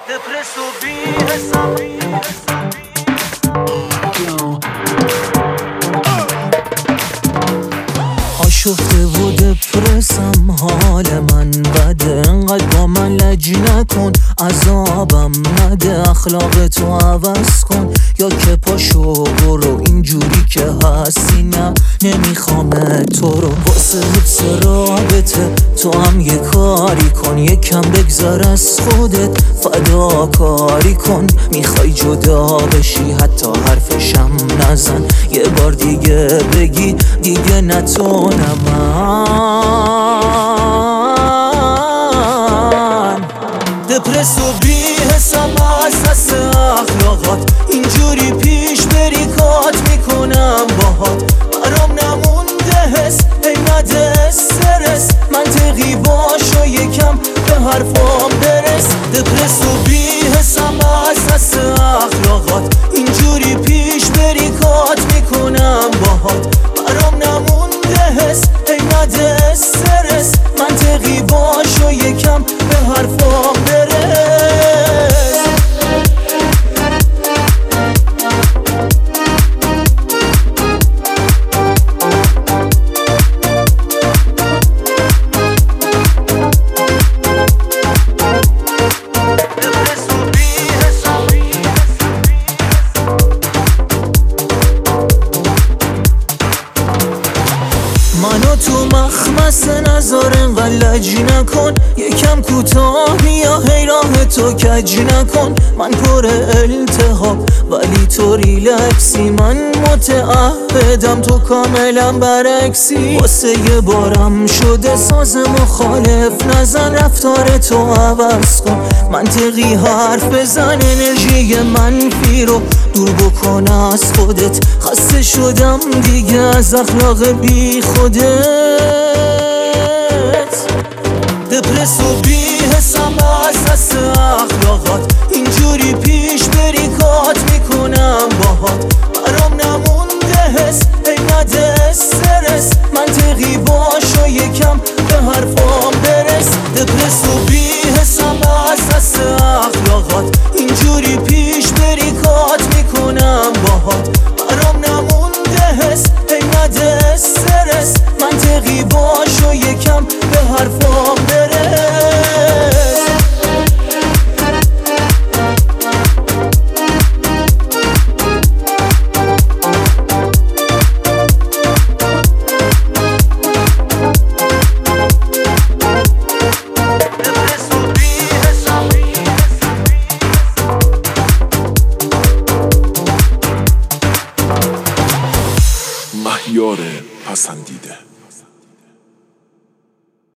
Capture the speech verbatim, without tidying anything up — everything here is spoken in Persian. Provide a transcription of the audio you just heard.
دپرس و بی حساب آشفته و دپرسم، حال من بده، انقدر با من لج نکن، عذابم نده، اخلاق تو عوض کن، یا که پاشو برو اینجوری که هستی، نه نمیخوام تو رو. واسه حفظ رابطه تو هم یه کاری کن، یکم بگذار از خودت فداکاری کن. میخوای جدا بشی حتی حرفشم نزن، یه بار دیگه بگی دیگه نتونم من. دپرس و بی حساب از دست اخلاقات، اینجوری پیش بری کات میکنم باهات. برام نمونده حس ای نده استرس، منطقی باش و یکم به حرفام برس. دپرس و بی حساب از دست اخلاقات، اینجوری پیش بری کات میکنم باهات. برام نمونده حس ای نده استرس، منطقی باش و یکم به حرفام برس. منو تو مخمس نذار، انقدر لج نکن، یکم کوتاه یا هی راه تو کج نکن. من پر التهاب ولی تو ریلکسی، من متعهدم تو کاملا برعکسی. واسه یه بارم شده ساز مخالف نزن، رفتار تو عوض کن، منطقی حرف بزن، انرژی منفی رو دور بکن از خودت. خسته شدم دیگه از اخلاق بی خودت. دپرس و بی حساب از دست اخلاقات، اینجوری پیش بری کات میکنم باهات. برام نمونده حس ای نده استرس، منطقی باش و یکم به حرفام برس. دپرس و بی حساب از دست اخلاقات، اینجوری پیش بری کات میکنم باهات. برام نمونده حس ای نده استرس، منطقی باش و یکم به حرفام برس. مهیار پسندیده.